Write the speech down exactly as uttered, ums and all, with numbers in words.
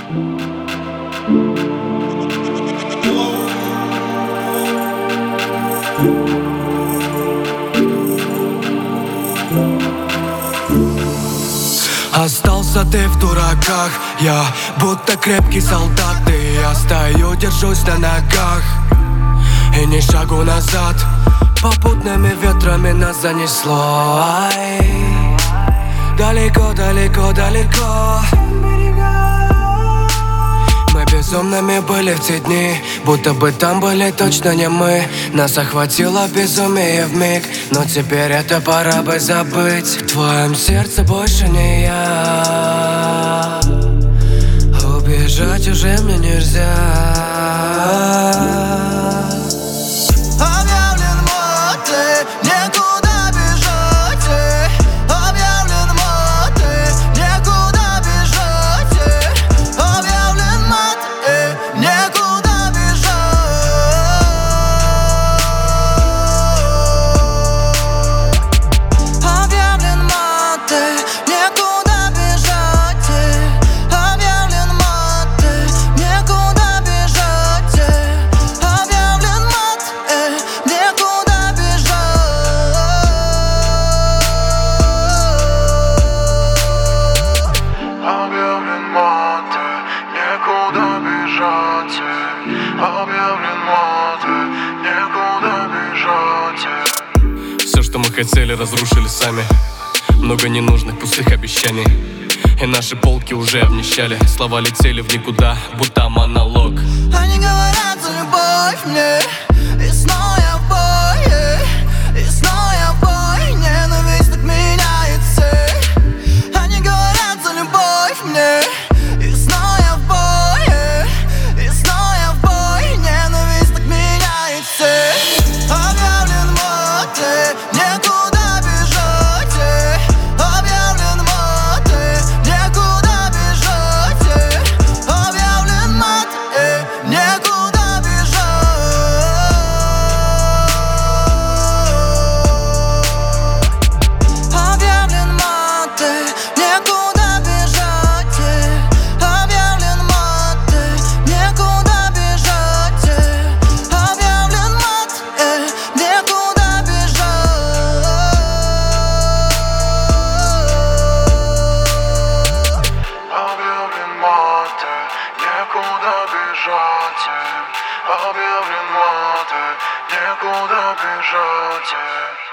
Остался ты в дураках, я будто крепкий солдат. И я стою, держусь на ногах и ни шагу назад. Попутными ветрами нас занесло. Ай, далеко, далеко, далеко. Мы безумными были в те дни, будто бы там были точно не мы. Нас охватило безумие вмиг, но теперь это пора бы забыть. В твоем сердце больше не я, убежать уже мне нельзя. Объявлен мат, некуда бежать. Все, что мы хотели, разрушили сами. Много ненужных пустых обещаний, и наши полки уже обнищали. Слова летели в никуда, будто монолог. Они говорят за любовь мне, и снова я в бое, и снова я в бой. Ненависть так меняет цель. Они говорят за любовь мне, и снова я в бое, и снова я в бой. Ненависть так меняет цель. Объявлен мат, некуда бежать. Объявлен мат, некуда бежать. Объявлен мат, некуда бежать. Объявлен мат, некуда бежать. Объявлен мат, некуда бежать. Объявлен мат, некуда бежать. Объявлен мат, некуда бежать. Объявлен мат, некуда бежать.